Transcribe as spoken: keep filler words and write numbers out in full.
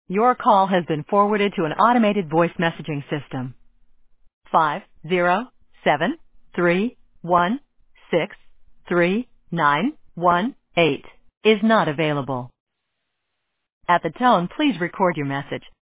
Your call has been forwarded to an automated voice messaging system. Five zero seven three one six three nine one eight is not available. At the tone, please record your message.